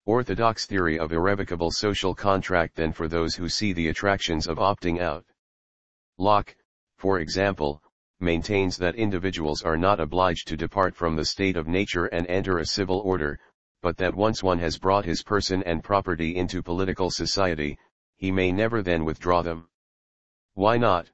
orthodox theory of irrevocable social contract than for those who see the attractions of opting out. Locke, for example, maintains that individuals are not obliged to depart from the state of nature and enter a civil order, but that once one has brought his person and property into political society, he may never then withdraw them. Why not?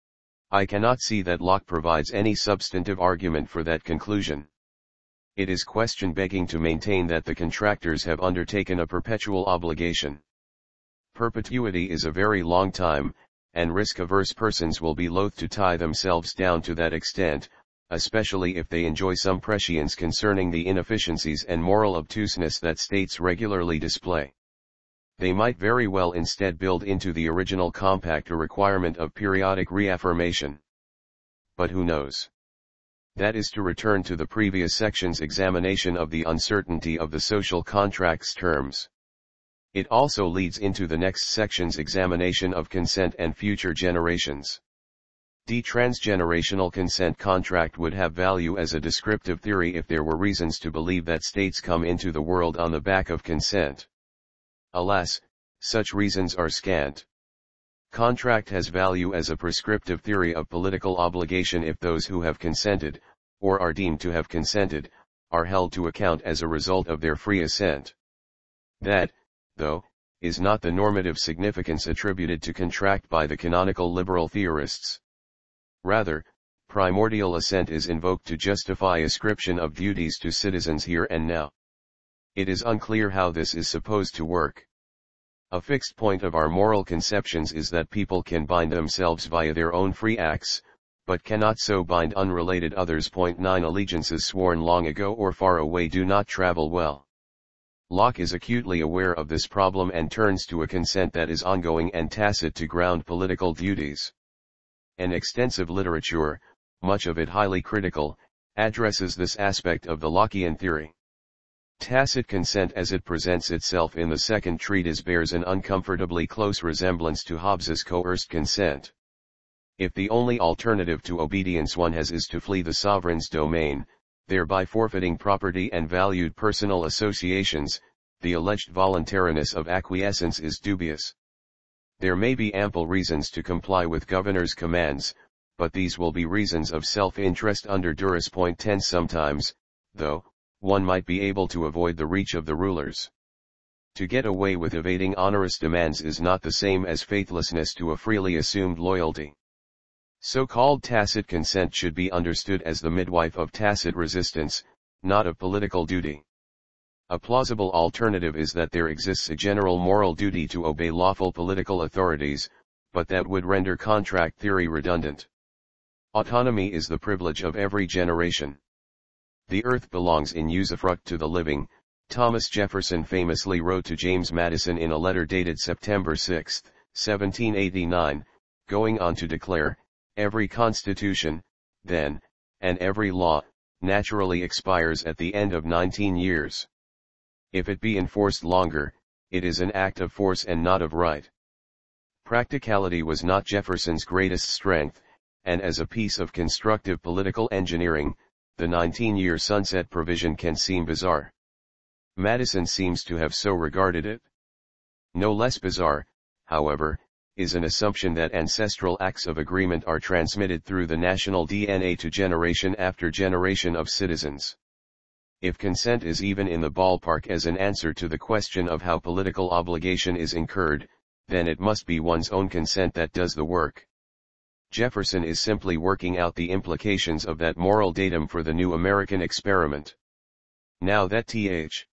I cannot see that Locke provides any substantive argument for that conclusion. It is question-begging to maintain that the contractors have undertaken a perpetual obligation. Perpetuity is a very long time, and risk-averse persons will be loath to tie themselves down to that extent, especially if they enjoy some prescience concerning the inefficiencies and moral obtuseness that states regularly display. They might very well instead build into the original compact a requirement of periodic reaffirmation. But who knows? That is to return to the previous section's examination of the uncertainty of the social contract's terms. It also leads into the next section's examination of consent and future generations. The transgenerational consent contract would have value as a descriptive theory if there were reasons to believe that states come into the world on the back of consent. Alas, such reasons are scant. Contract has value as a prescriptive theory of political obligation if those who have consented, or are deemed to have consented, are held to account as a result of their free assent. That, though, is not the normative significance attributed to contract by the canonical liberal theorists. Rather, primordial assent is invoked to justify ascription of duties to citizens here and now. It is unclear how this is supposed to work. A fixed point of our moral conceptions is that people can bind themselves via their own free acts, but cannot so bind unrelated others. 9 Allegiances sworn long ago or far away do not travel well. Locke is acutely aware of this problem and turns to a consent that is ongoing and tacit to ground political duties. An extensive literature, much of it highly critical, addresses this aspect of the Lockean theory. Tacit consent as it presents itself in the second treatise bears an uncomfortably close resemblance to Hobbes's coerced consent. If the only alternative to obedience one has is to flee the sovereign's domain, thereby forfeiting property and valued personal associations, the alleged voluntariness of acquiescence is dubious. There may be ample reasons to comply with governor's commands, but these will be reasons of self-interest under duress. 10 Sometimes, though, one might be able to avoid the reach of the rulers. To get away with evading onerous demands is not the same as faithlessness to a freely assumed loyalty. So-called tacit consent should be understood as the midwife of tacit resistance, not of political duty. A plausible alternative is that there exists a general moral duty to obey lawful political authorities, but that would render contract theory redundant. Autonomy is the privilege of every generation. The earth belongs in usufruct to the living, Thomas Jefferson famously wrote to James Madison in a letter dated September 6, 1789, going on to declare, "Every constitution, then, and every law, naturally expires at the end of 19 years. If it be enforced longer, it is an act of force and not of right." Practicality was not Jefferson's greatest strength, and as a piece of constructive political engineering, the 19-year sunset provision can seem bizarre. Madison seems to have so regarded it. No less bizarre, however, is an assumption that ancestral acts of agreement are transmitted through the national DNA to generation after generation of citizens. If consent is even in the ballpark as an answer to the question of how political obligation is incurred, then it must be one's own consent that does the work. Jefferson is simply working out the implications of that moral datum for the new American experiment. Now that Th.